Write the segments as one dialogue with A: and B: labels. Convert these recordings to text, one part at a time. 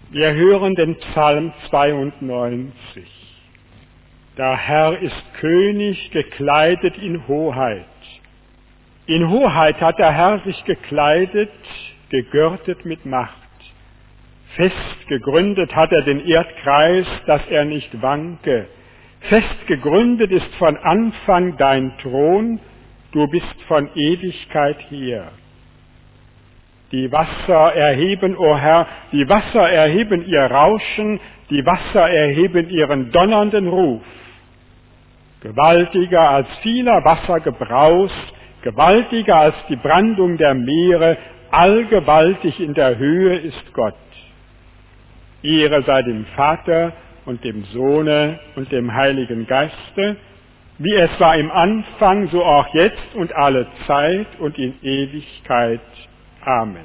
A: Wir hören den Psalm 92. Der Herr ist König, gekleidet in Hoheit. In Hoheit hat der Herr sich gekleidet, gegürtet mit Macht. Fest gegründet hat er den Erdkreis, dass er nicht wanke. Fest gegründet ist von Anfang dein Thron, du bist von Ewigkeit her. Die Wasser erheben, o Herr, die Wasser erheben ihr Rauschen, die Wasser erheben ihren donnernden Ruf. Gewaltiger als vieler Wassergebraus, gewaltiger als die Brandung der Meere, allgewaltig in der Höhe ist Gott. Ehre sei dem Vater und dem Sohne und dem Heiligen Geiste, wie es war im Anfang, so auch jetzt und alle Zeit und in Ewigkeit. Amen.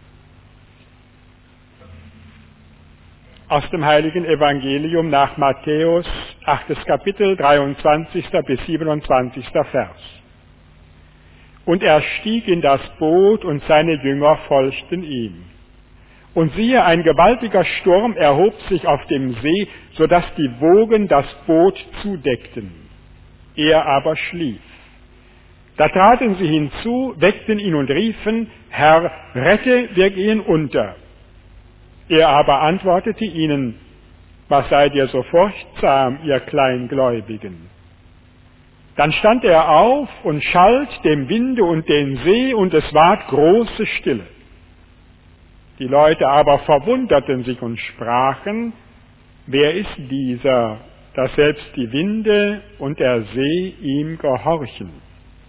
A: Aus dem Heiligen Evangelium nach Matthäus, 8. Kapitel, 23. bis 27. Vers. Und er stieg in das Boot, und seine Jünger folgten ihm. Und siehe, ein gewaltiger Sturm erhob sich auf dem See, so dass die Wogen das Boot zudeckten. Er aber schlief. Da traten sie hinzu, weckten ihn und riefen, Herr, rette, wir gehen unter. Er aber antwortete ihnen, was seid ihr so furchtsam, ihr Kleingläubigen? Dann stand er auf und schalt dem Winde und den See, und es ward große Stille. Die Leute aber verwunderten sich und sprachen, wer ist dieser, dass selbst die Winde und der See ihm gehorchen?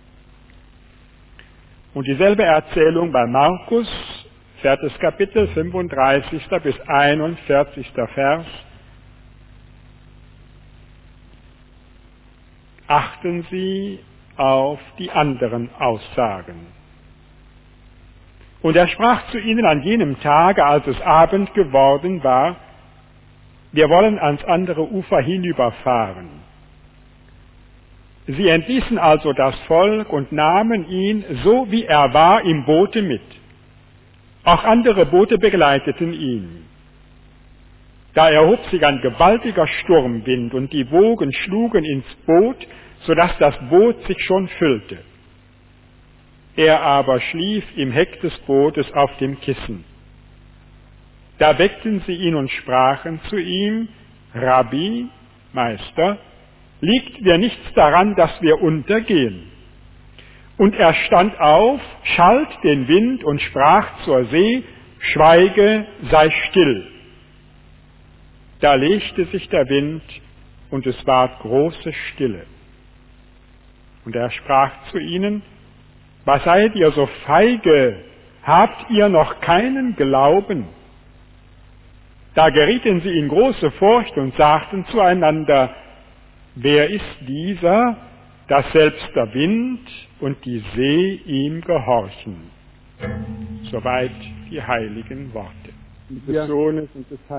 A: Und dieselbe Erzählung bei Markus, 4. Kapitel, 35. bis 41. Vers. Achten Sie auf die anderen Aussagen. Und er sprach zu ihnen an jenem Tage, als es Abend geworden war, wir wollen ans andere Ufer hinüberfahren. Sie entließen also das Volk und nahmen ihn, so wie er war, im Boote mit. Auch andere Boote begleiteten ihn. Da erhob sich ein gewaltiger Sturmwind, und die Wogen schlugen ins Boot, so dass das Boot sich schon füllte. Er aber schlief im Heck des Bootes auf dem Kissen. Da weckten sie ihn und sprachen zu ihm, Rabbi, Meister, liegt dir nichts daran, dass wir untergehen? Und er stand auf, schalt den Wind und sprach zur See, schweige, sei still. Da legte sich der Wind, und es ward große Stille. Und er sprach zu ihnen, was seid ihr so feige? Habt ihr noch keinen Glauben? Da gerieten sie in große Furcht und sagten zueinander, wer ist dieser, dass selbst der Wind und die See ihm gehorchen? Soweit die heiligen Worte des Sohnes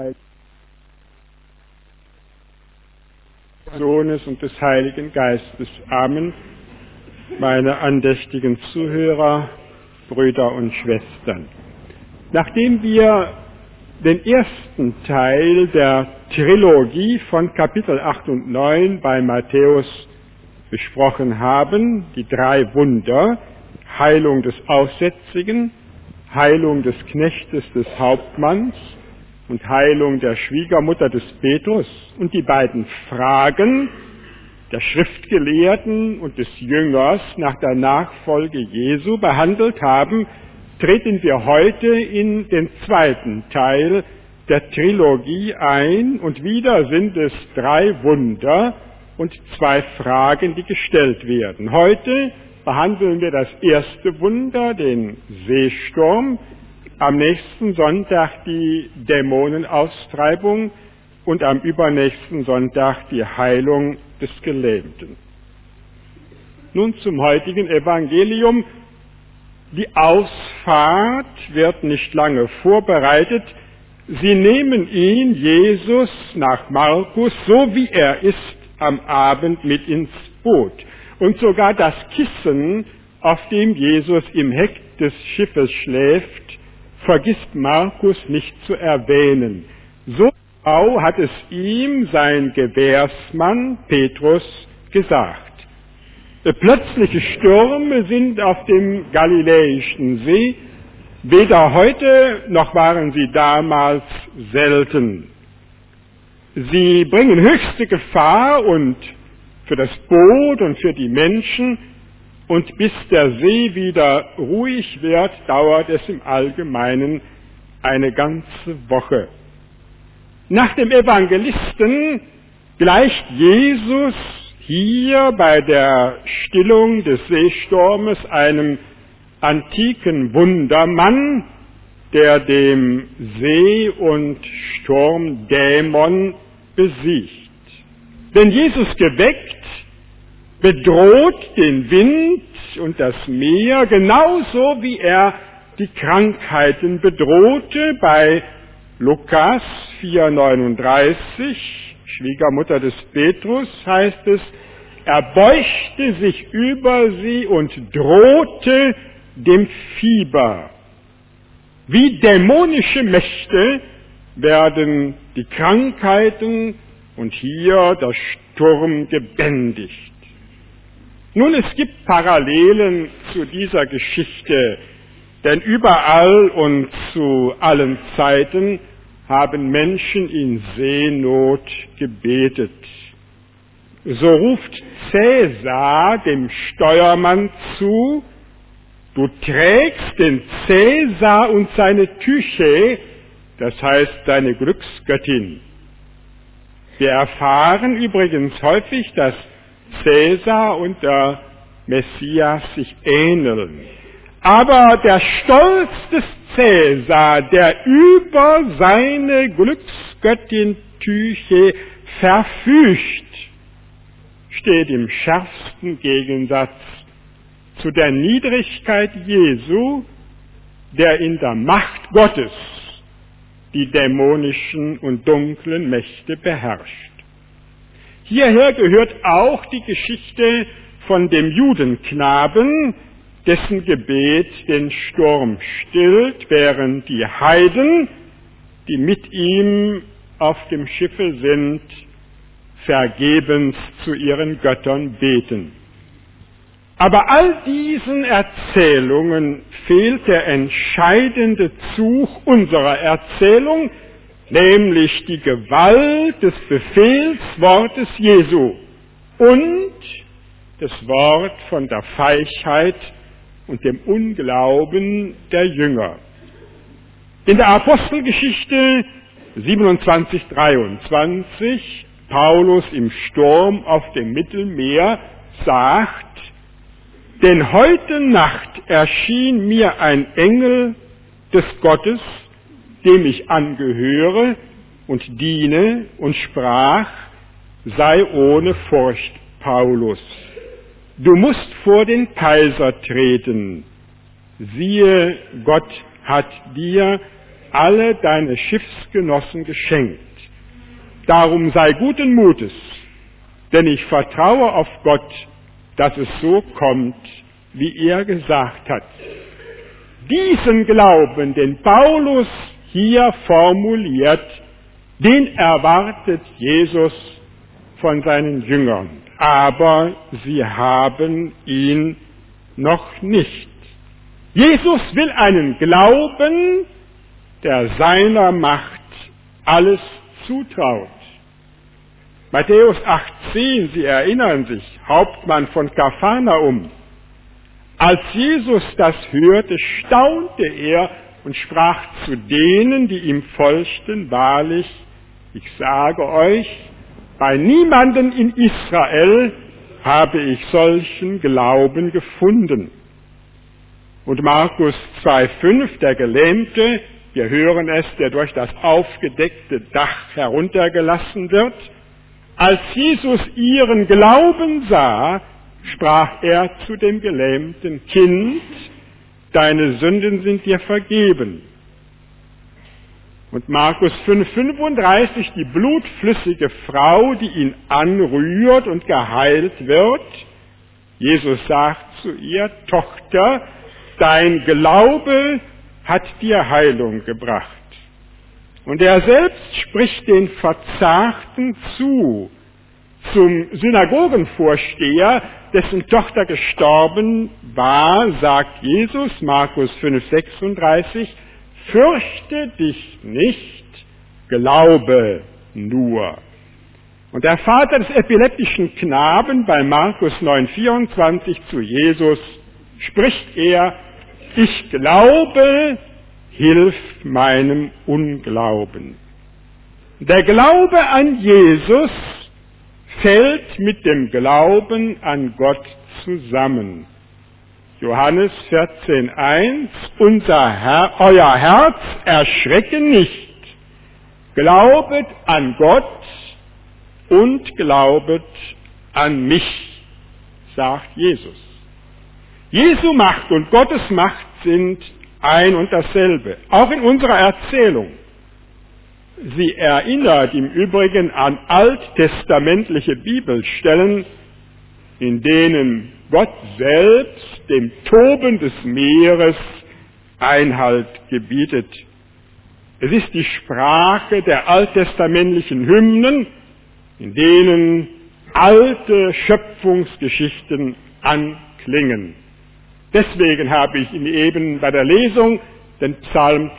A: und des Heiligen Geistes. Amen. Meine andächtigen Zuhörer, Brüder und Schwestern. Nachdem wir den ersten Teil der Trilogie von Kapitel 8 und 9 bei Matthäus besprochen haben, die 3 Wunder, Heilung des Aussätzigen, Heilung des Knechtes des Hauptmanns und Heilung der Schwiegermutter des Petrus und die beiden Fragen der Schriftgelehrten und des Jüngers nach der Nachfolge Jesu behandelt haben, treten wir heute in den zweiten Teil der Trilogie ein, und wieder sind es 3 Wunder und 2 Fragen, die gestellt werden. Heute behandeln wir das erste Wunder, den Seesturm, am nächsten Sonntag die Dämonenaustreibung und am übernächsten Sonntag die Heilung des Gelähmten. Nun zum heutigen Evangelium. Die Ausfahrt wird nicht lange vorbereitet. Sie nehmen ihn, Jesus, nach Markus, so wie er ist, am Abend mit ins Boot. Und sogar das Kissen, auf dem Jesus im Heck des Schiffes schläft, vergisst Markus nicht zu erwähnen. So hat es ihm sein Gewährsmann Petrus gesagt. Plötzliche Stürme sind auf dem Galiläischen See weder heute noch waren sie damals selten. Sie bringen höchste Gefahr und für das Boot und für die Menschen, und bis der See wieder ruhig wird, dauert es im Allgemeinen eine ganze Woche. Nach dem Evangelisten gleicht Jesus hier bei der Stillung des Seesturmes einem antiken Wundermann, der dem See- und Sturmdämon besiegt. Wenn Jesus geweckt, bedroht den Wind und das Meer, genauso wie er die Krankheiten bedrohte. Bei Lukas 4,39, Schwiegermutter des Petrus, heißt es, er beugte sich über sie und drohte dem Fieber. Wie dämonische Mächte werden die Krankheiten und hier der Sturm gebändigt. Nun, es gibt Parallelen zu dieser Geschichte, denn überall und zu allen Zeiten haben Menschen in Seenot gebetet. So ruft Cäsar dem Steuermann zu: Du trägst den Cäsar und seine Tyche, das heißt seine Glücksgöttin. Wir erfahren übrigens häufig, dass Cäsar und der Messias sich ähneln. Aber der Stolz des Cäsar, der über seine Glücksgöttin Tyche verfügt, steht im schärfsten Gegensatz zu der Niedrigkeit Jesu, der in der Macht Gottes die dämonischen und dunklen Mächte beherrscht. Hierher gehört auch die Geschichte von dem Judenknaben, dessen Gebet den Sturm stillt, während die Heiden, die mit ihm auf dem Schiffe sind, vergebens zu ihren Göttern beten. Aber all diesen Erzählungen fehlt der entscheidende Zug unserer Erzählung, nämlich die Gewalt des Befehlswortes Jesu und das Wort von der Feigheit und dem Unglauben der Jünger. In der Apostelgeschichte 27,23, Paulus im Sturm auf dem Mittelmeer sagt: Denn heute Nacht erschien mir ein Engel des Gottes, dem ich angehöre und diene, und sprach: Sei ohne Furcht, Paulus. Du musst vor den Kaiser treten. Siehe, Gott hat dir alle deine Schiffsgenossen geschenkt. Darum sei guten Mutes, denn ich vertraue auf Gott, dass es so kommt, wie er gesagt hat. Diesen Glauben, den Paulus hier formuliert, den erwartet Jesus von seinen Jüngern. Aber sie haben ihn noch nicht. Jesus will einen Glauben, der seiner Macht alles zutraut. Matthäus 18, Sie erinnern sich, Hauptmann von Kapharnaum. Als Jesus das hörte, staunte er und sprach zu denen, die ihm folgten: Wahrlich, ich sage euch, bei niemanden in Israel habe ich solchen Glauben gefunden. Und Markus 2,5, der Gelähmte, wir hören es, der durch das aufgedeckte Dach heruntergelassen wird. Als Jesus ihren Glauben sah, sprach er zu dem gelähmten: Kind, deine Sünden sind dir vergeben. Und Markus 5,35, die blutflüssige Frau, die ihn anrührt und geheilt wird. Jesus sagt zu ihr: Tochter, dein Glaube hat dir Heilung gebracht. Und er selbst spricht den Verzagten zu, zum Synagogenvorsteher, dessen Tochter gestorben war, sagt Jesus, Markus 5,36, fürchte dich nicht, glaube nur. Und der Vater des epileptischen Knaben bei Markus 9,24 zu Jesus spricht er, ich glaube, hilf meinem Unglauben. Der Glaube an Jesus fällt mit dem Glauben an Gott zusammen. Johannes 14,1, euer Herz erschrecke nicht. Glaubet an Gott und glaubet an mich, sagt Jesus. Jesu Macht und Gottes Macht sind ein und dasselbe, auch in unserer Erzählung. Sie erinnert im Übrigen an alttestamentliche Bibelstellen, in denen Gott selbst dem Toben des Meeres Einhalt gebietet. Es ist die Sprache der alttestamentlichen Hymnen, in denen alte Schöpfungsgeschichten anklingen. Deswegen habe ich Ihnen eben bei der Lesung den Psalm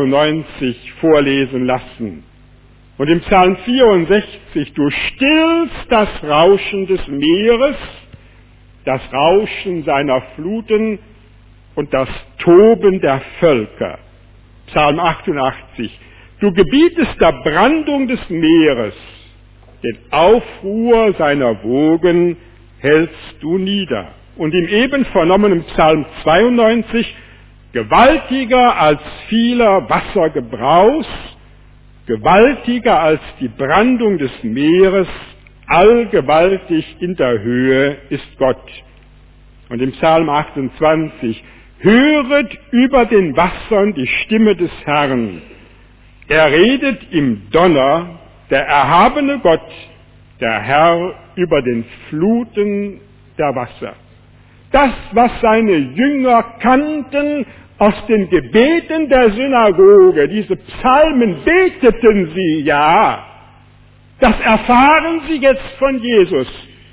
A: 92 vorlesen lassen. Und im Psalm 64, du stillst das Rauschen des Meeres, das Rauschen seiner Fluten und das Toben der Völker. Psalm 88, du gebietest der Brandung des Meeres, den Aufruhr seiner Wogen hältst du nieder. Und im eben vernommenen Psalm 92, gewaltiger als vieler Wassergebraus, gewaltiger als die Brandung des Meeres, allgewaltig in der Höhe ist Gott. Und im Psalm 28, höret über den Wassern die Stimme des Herrn. Er redet im Donner, der erhabene Gott, der Herr über den Fluten der Wasser. Das, was seine Jünger kannten aus den Gebeten der Synagoge, diese Psalmen beteten sie ja, das erfahren sie jetzt von Jesus.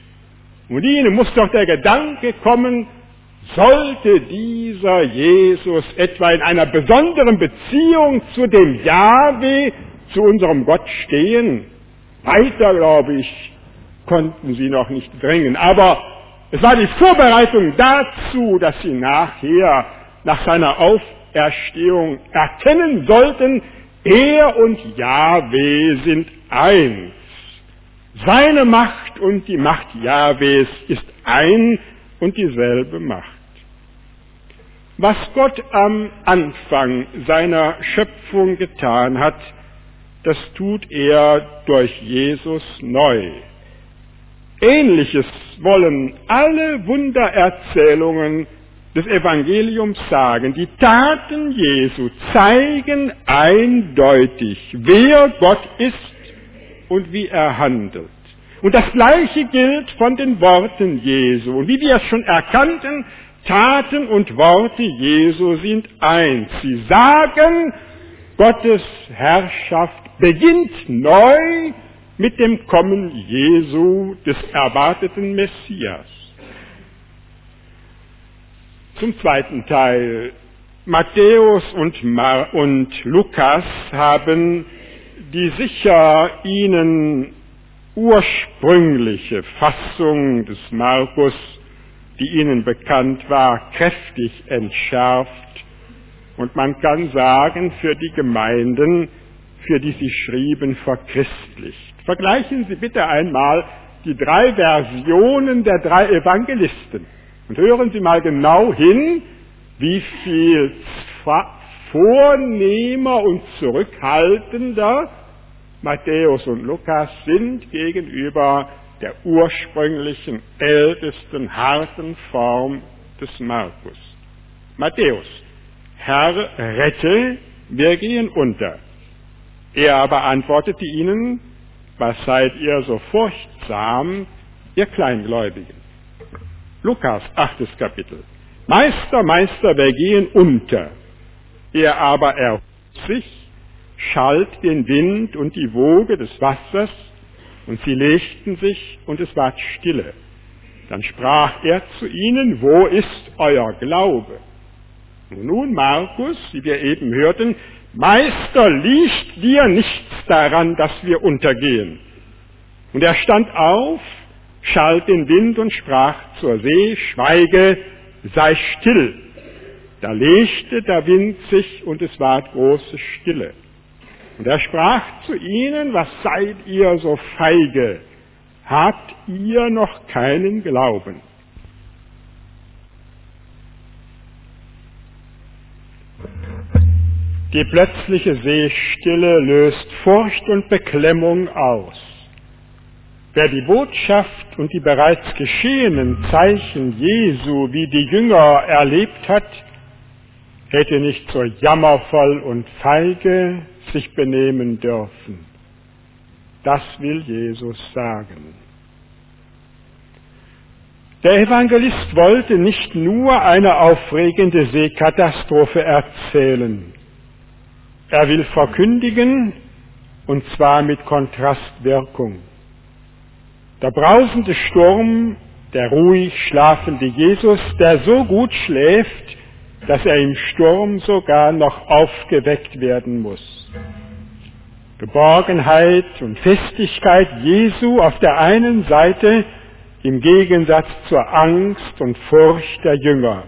A: Und ihnen muss doch der Gedanke kommen, sollte dieser Jesus etwa in einer besonderen Beziehung zu dem Jahwe, zu unserem Gott stehen? Weiter, glaube ich, konnten sie noch nicht dringen. Aber es war die Vorbereitung dazu, dass sie nachher, nach seiner Auferstehung, erkennen sollten, er und Jahwe sind eins. Seine Macht und die Macht Jahwes ist ein und dieselbe Macht. Was Gott am Anfang seiner Schöpfung getan hat, das tut er durch Jesus neu. Ähnliches wollen alle Wundererzählungen des Evangeliums sagen. Die Taten Jesu zeigen eindeutig, wer Gott ist und wie er handelt. Und das Gleiche gilt von den Worten Jesu. Und wie wir es schon erkannten, Taten und Worte Jesu sind eins. Sie sagen, Gottes Herrschaft beginnt neu mit dem Kommen Jesu, des erwarteten Messias. Zum zweiten Teil. Matthäus und Lukas haben die sicher ihnen ursprüngliche Fassung des Markus, die ihnen bekannt war, kräftig entschärft. Und man kann sagen, für die Gemeinden, für die sie schrieben, verchristlicht. Vergleichen Sie bitte einmal die 3 Versionen der 3 Evangelisten und hören Sie mal genau hin, wie viel vornehmer und zurückhaltender Matthäus und Lukas sind gegenüber der ursprünglichen, ältesten, harten Form des Markus. Matthäus: Herr, rette, wir gehen unter. Er aber antwortete ihnen: Was seid ihr so furchtsam, ihr Kleingläubigen? Lukas, 8. Kapitel. Meister, Meister, wir gehen unter. Er aber erhob sich, schalt den Wind und die Woge des Wassers, und sie legten sich, und es ward Stille. Dann sprach er zu ihnen: Wo ist euer Glaube? Und nun, Markus, wie wir eben hörten: Meister, liegt dir nichts daran, dass wir untergehen? Und er stand auf, schalt den Wind und sprach zur See: Schweige, sei still. Da legte der Wind sich, und es ward große Stille. Und er sprach zu ihnen: Was seid ihr so feige? Habt ihr noch keinen Glauben? Die plötzliche Seestille löst Furcht und Beklemmung aus. Wer die Botschaft und die bereits geschehenen Zeichen Jesu wie die Jünger erlebt hat, hätte nicht so jammervoll und feige sich benehmen dürfen. Das will Jesus sagen. Der Evangelist wollte nicht nur eine aufregende Seekatastrophe erzählen. Er will verkündigen, und zwar mit Kontrastwirkung. Der brausende Sturm, der ruhig schlafende Jesus, der so gut schläft, dass er im Sturm sogar noch aufgeweckt werden muss. Geborgenheit und Festigkeit Jesu auf der einen Seite im Gegensatz zur Angst und Furcht der Jünger.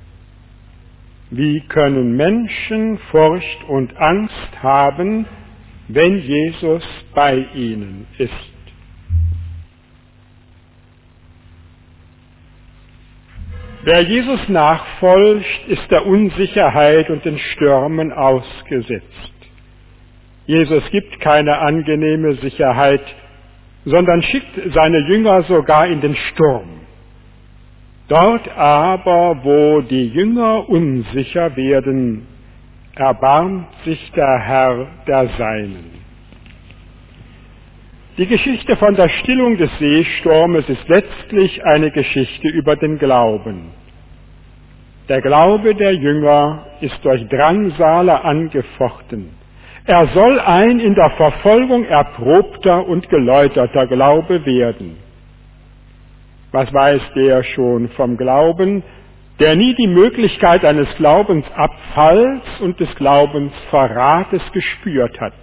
A: Wie können Menschen Furcht und Angst haben, wenn Jesus bei ihnen ist? Wer Jesus nachfolgt, ist der Unsicherheit und den Stürmen ausgesetzt. Jesus gibt keine angenehme Sicherheit, sondern schickt seine Jünger sogar in den Sturm. Dort aber, wo die Jünger unsicher werden, erbarmt sich der Herr der Seinen. Die Geschichte von der Stillung des Seesturmes ist letztlich eine Geschichte über den Glauben. Der Glaube der Jünger ist durch Drangsale angefochten. Er soll ein in der Verfolgung erprobter und geläuterter Glaube werden. Was weiß der schon vom Glauben, der nie die Möglichkeit eines Glaubensabfalls und des Glaubensverrates gespürt hat?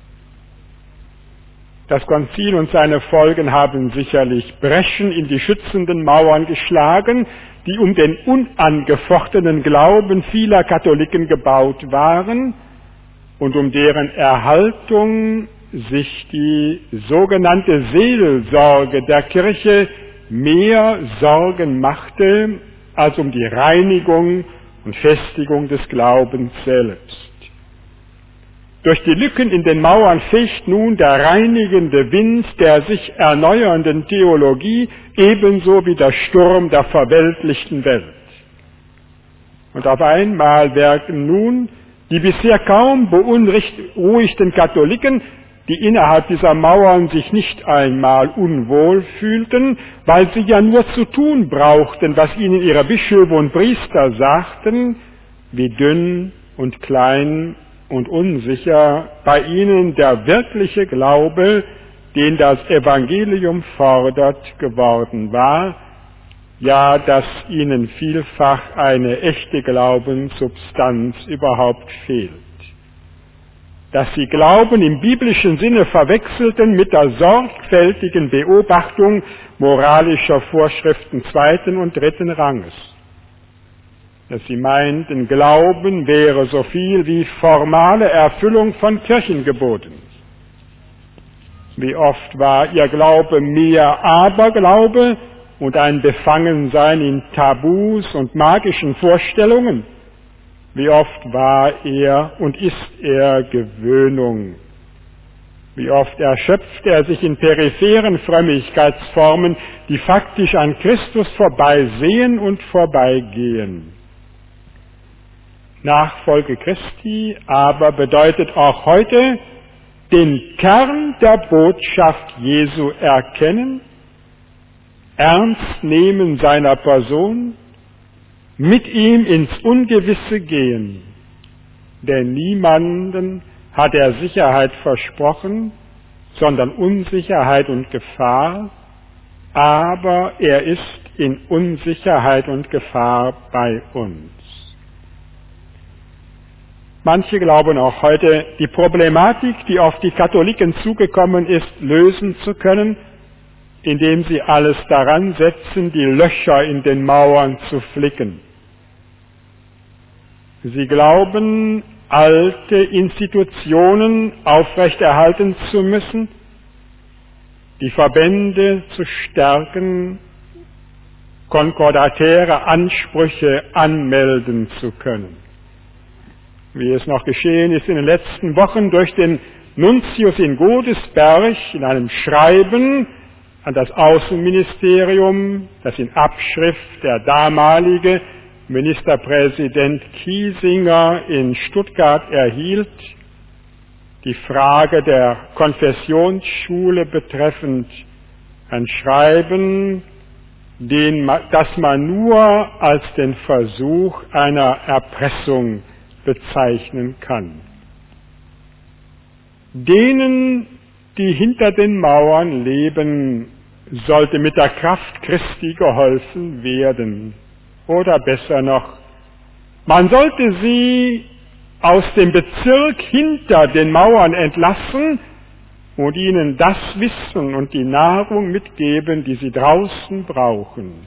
A: Das Konzil und seine Folgen haben sicherlich Breschen in die schützenden Mauern geschlagen, die um den unangefochtenen Glauben vieler Katholiken gebaut waren und um deren Erhaltung sich die sogenannte Seelsorge der Kirche mehr Sorgen machte, als um die Reinigung und Festigung des Glaubens selbst. Durch die Lücken in den Mauern fegt nun der reinigende Wind der sich erneuernden Theologie, ebenso wie der Sturm der verweltlichten Welt. Und auf einmal wirken nun die bisher kaum beunruhigten Katholiken, die innerhalb dieser Mauern sich nicht einmal unwohl fühlten, weil sie ja nur zu tun brauchten, was ihnen ihre Bischöfe und Priester sagten, wie dünn und klein und unsicher bei ihnen der wirkliche Glaube, den das Evangelium fordert, geworden war, ja, dass ihnen vielfach eine echte Glaubenssubstanz überhaupt fehlt. Dass sie Glauben im biblischen Sinne verwechselten mit der sorgfältigen Beobachtung moralischer Vorschriften zweiten und dritten Ranges. Dass sie meinten, Glauben wäre so viel wie formale Erfüllung von Kirchengeboten. Wie oft war ihr Glaube mehr Aberglaube und ein Befangensein in Tabus und magischen Vorstellungen? Wie oft war er und ist er Gewöhnung? Wie oft erschöpft er sich in peripheren Frömmigkeitsformen, die faktisch an Christus vorbeisehen und vorbeigehen? Nachfolge Christi aber bedeutet auch heute, den Kern der Botschaft Jesu erkennen, ernst nehmen seiner Person, mit ihm ins Ungewisse gehen, denn niemanden hat er Sicherheit versprochen, sondern Unsicherheit und Gefahr, aber er ist in Unsicherheit und Gefahr bei uns. Manche glauben auch heute, die Problematik, die auf die Katholiken zugekommen ist, lösen zu können, indem sie alles daran setzen, die Löcher in den Mauern zu flicken. Sie glauben, alte Institutionen aufrechterhalten zu müssen, die Verbände zu stärken, konkordatäre Ansprüche anmelden zu können. Wie es noch geschehen ist in den letzten Wochen durch den Nuntius in Godesberg in einem Schreiben an das Außenministerium, das in Abschrift der damalige Ministerpräsident Kiesinger in Stuttgart erhielt, die Frage der Konfessionsschule betreffend, ein Schreiben, das man nur als den Versuch einer Erpressung bezeichnen kann. Denen, die hinter den Mauern leben, sollte mit der Kraft Christi geholfen werden. Oder besser noch, man sollte sie aus dem Bezirk hinter den Mauern entlassen und ihnen das Wissen und die Nahrung mitgeben, die sie draußen brauchen.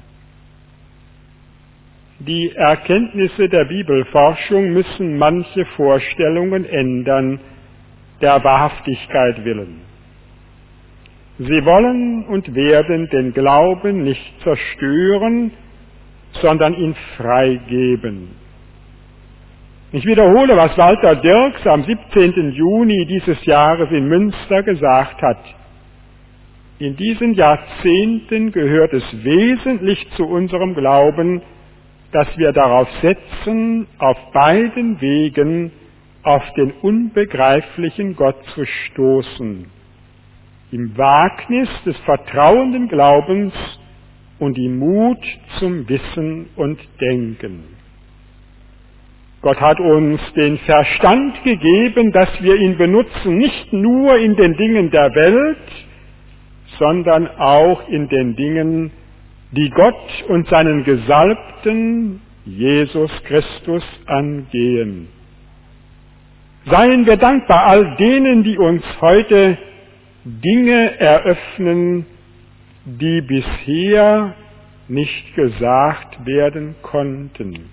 A: Die Erkenntnisse der Bibelforschung müssen manche Vorstellungen ändern, der Wahrhaftigkeit willen. Sie wollen und werden den Glauben nicht zerstören, sondern ihn freigeben. Ich wiederhole, was Walter Dirks am 17. Juni dieses Jahres in Münster gesagt hat. In diesen Jahrzehnten gehört es wesentlich zu unserem Glauben, dass wir darauf setzen, auf beiden Wegen auf den unbegreiflichen Gott zu stoßen. Im Wagnis des vertrauenden Glaubens und im Mut zum Wissen und Denken. Gott hat uns den Verstand gegeben, dass wir ihn benutzen, nicht nur in den Dingen der Welt, sondern auch in den Dingen, die Gott und seinen Gesalbten, Jesus Christus, angehen. Seien wir dankbar all denen, die uns heute Dinge eröffnen, die bisher nicht gesagt werden konnten.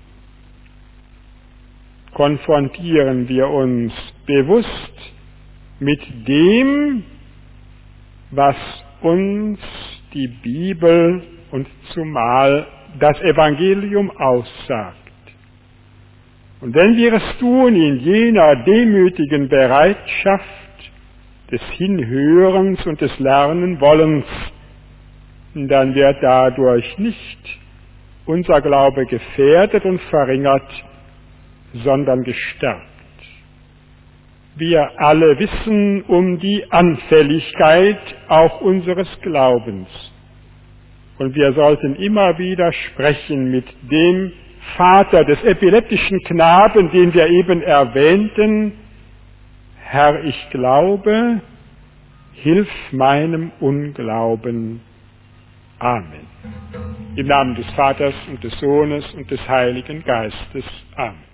A: Konfrontieren wir uns bewusst mit dem, was uns die Bibel und zumal das Evangelium aussagt. Und wenn wir es tun in jener demütigen Bereitschaft des Hinhörens und des Lernenwollens, dann wird dadurch nicht unser Glaube gefährdet und verringert, sondern gestärkt. Wir alle wissen um die Anfälligkeit auch unseres Glaubens. Und wir sollten immer wieder sprechen mit dem Vater des epileptischen Knaben, den wir eben erwähnten: Herr, ich glaube, hilf meinem Unglauben. Amen. Im Namen des Vaters und des Sohnes und des Heiligen Geistes. Amen.